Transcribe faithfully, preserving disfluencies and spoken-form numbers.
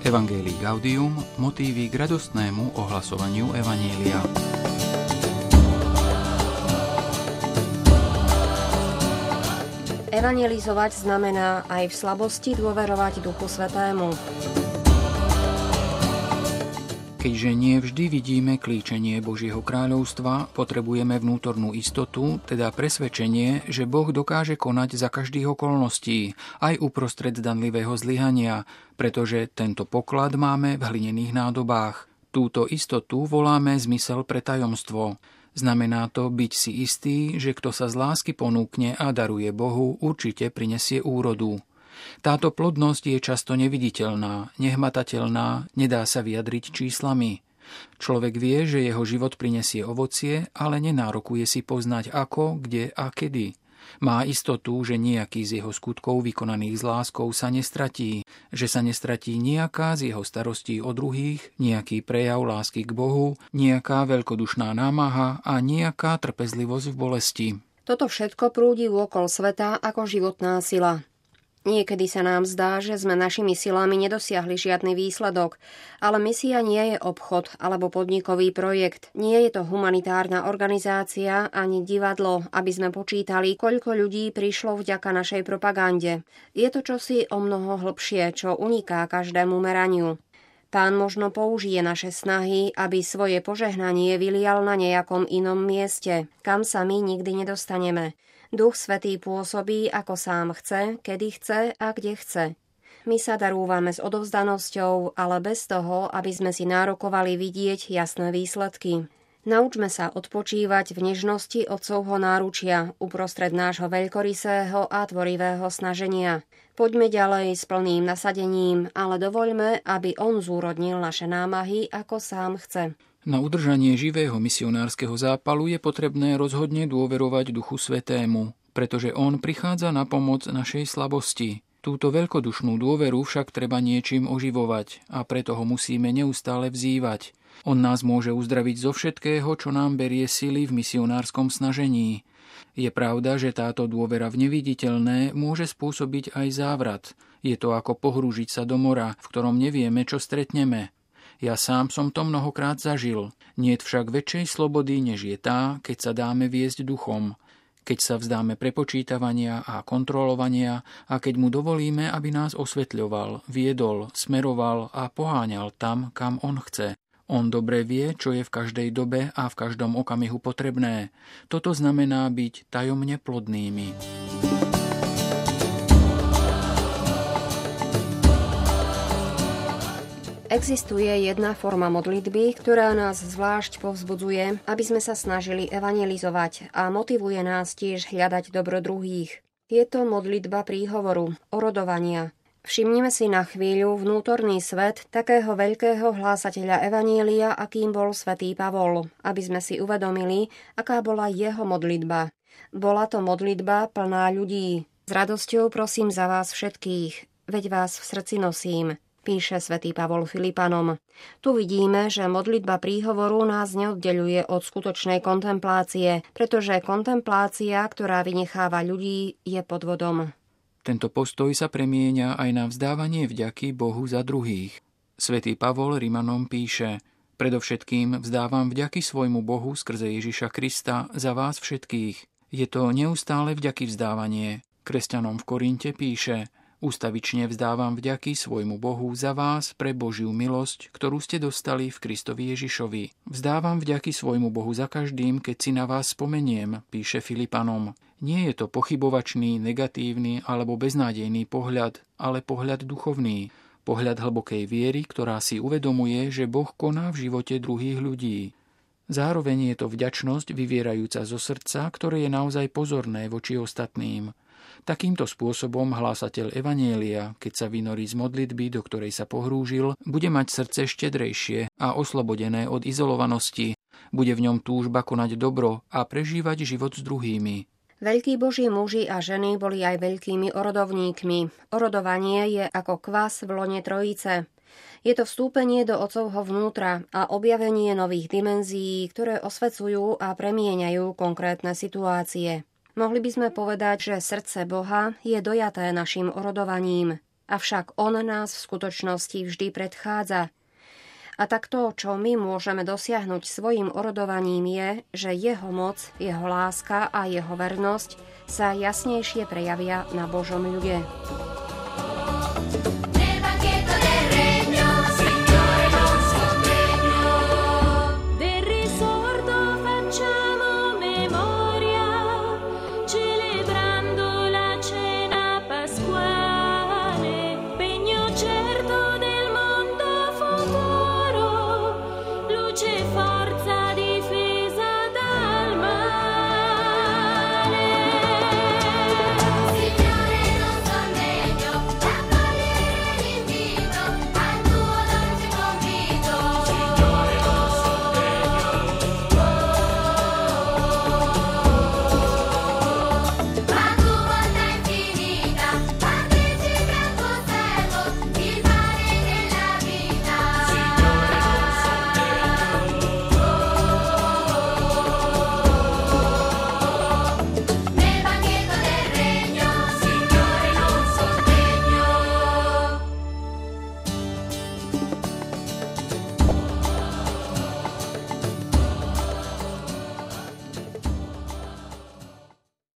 Evangelii Gaudium, motívy k radostnému ohlasovaniu evanjelia. Evangelizovať znamená aj v slabosti dôverovať Duchu Svätému. Keďže nie vždy vidíme klíčenie Božieho kráľovstva, potrebujeme vnútornú istotu, teda presvedčenie, že Boh dokáže konať za každých okolností, aj uprostred zdanlivého zlyhania, pretože tento poklad máme v hlinených nádobách. Túto istotu voláme zmysel pre tajomstvo. Znamená to byť si istý, že kto sa z lásky ponúkne a daruje Bohu, určite prinesie úrodu. Táto plodnosť je často neviditeľná, nehmatateľná, nedá sa vyjadriť číslami. Človek vie, že jeho život prinesie ovocie, ale nenárokuje si poznať ako, kde a kedy. Má istotu, že nejaký z jeho skutkov vykonaných s láskou sa nestratí, že sa nestratí nejaká z jeho starostí o druhých, nejaký prejav lásky k Bohu, nejaká veľkodušná námaha a nejaká trpezlivosť v bolesti. Toto všetko prúdi vôkol sveta ako životná sila. Niekedy sa nám zdá, že sme našimi silami nedosiahli žiadny výsledok, ale misia nie je obchod alebo podnikový projekt. Nie je to humanitárna organizácia ani divadlo, aby sme počítali, koľko ľudí prišlo vďaka našej propagande. Je to čosi o mnoho hlbšie, čo uniká každému meraniu. Pán možno použije naše snahy, aby svoje požehnanie vylial na nejakom inom mieste, kam sa my nikdy nedostaneme. Duch Svätý pôsobí, ako sám chce, kedy chce a kde chce. My sa darúvame s odovzdanosťou, ale bez toho, aby sme si nárokovali vidieť jasné výsledky. Naučme sa odpočívať v nežnosti Otcovho náručia uprostred nášho veľkorysého a tvorivého snaženia. Poďme ďalej s plným nasadením, ale dovoľme, aby On zúrodnil naše námahy, ako sám chce. Na udržanie živého misionárskeho zápalu je potrebné rozhodne dôverovať Duchu Svätému, pretože On prichádza na pomoc našej slabosti. Túto veľkodušnú dôveru však treba niečím oživovať a preto ho musíme neustále vzývať. On nás môže uzdraviť zo všetkého, čo nám berie sily v misionárskom snažení. Je pravda, že táto dôvera v neviditeľné môže spôsobiť aj závrat. Je to ako pohrúžiť sa do mora, v ktorom nevieme, čo stretneme. Ja sám som to mnohokrát zažil. Niet však väčšej slobody, než je tá, keď sa dáme viesť duchom, keď sa vzdáme prepočítavania a kontrolovania a keď mu dovolíme, aby nás osvetľoval, viedol, smeroval a poháňal tam, kam on chce. On dobre vie, čo je v každej dobe a v každom okamihu potrebné. Toto znamená byť tajomne plodnými. Existuje jedna forma modlitby, ktorá nás zvlášť povzbudzuje, aby sme sa snažili evangelizovať a motivuje nás tiež hľadať dobro druhých. Je to modlitba príhovoru, orodovania. Všimnime si na chvíľu vnútorný svet takého veľkého hlásateľa evanjelia, akým bol svätý Pavol, aby sme si uvedomili, aká bola jeho modlitba. Bola to modlitba plná ľudí. S radosťou prosím za vás všetkých, veď vás v srdci nosím, píše svätý Pavol Filipanom. Tu vidíme, že modlitba príhovoru nás neoddeľuje od skutočnej kontemplácie, pretože kontemplácia, ktorá vynecháva ľudí, je podvodom. Tento postoj sa premieňa aj na vzdávanie vďaky Bohu za druhých. Svätý Pavol Rimanom píše: Predovšetkým vzdávam vďaky svojmu Bohu skrze Ježiša Krista za vás všetkých. Je to neustále vďaky vzdávanie. Kresťanom v Korinte píše: Ústavične vzdávam vďaky svojmu Bohu za vás pre Božiu milosť, ktorú ste dostali v Kristovi Ježišovi. Vzdávam vďaky svojmu Bohu za každým, keď si na vás spomeniem, píše Filipanom. Nie je to pochybovačný, negatívny alebo beznádejný pohľad, ale pohľad duchovný. Pohľad hlbokej viery, ktorá si uvedomuje, že Boh koná v živote druhých ľudí. Zároveň je to vďačnosť vyvierajúca zo srdca, ktoré je naozaj pozorné voči ostatným. Takýmto spôsobom hlásateľ evanjelia, keď sa vynorí z modlitby, do ktorej sa pohrúžil, bude mať srdce štedrejšie a oslobodené od izolovanosti. Bude v ňom túžba konať dobro a prežívať život s druhými. Veľkí Boží muži a ženy boli aj veľkými orodovníkmi. Orodovanie je ako kvas v lone trojice. Je to vstúpenie do Otcovho vnútra a objavenie nových dimenzií, ktoré osvecujú a premieňajú konkrétne situácie. Mohli by sme povedať, že srdce Boha je dojaté našim orodovaním. avšak on nás v skutočnosti vždy predchádza. A tak to, čo my môžeme dosiahnuť svojim orodovaním je, že jeho moc, jeho láska a jeho vernosť sa jasnejšie prejavia na Božom ľude.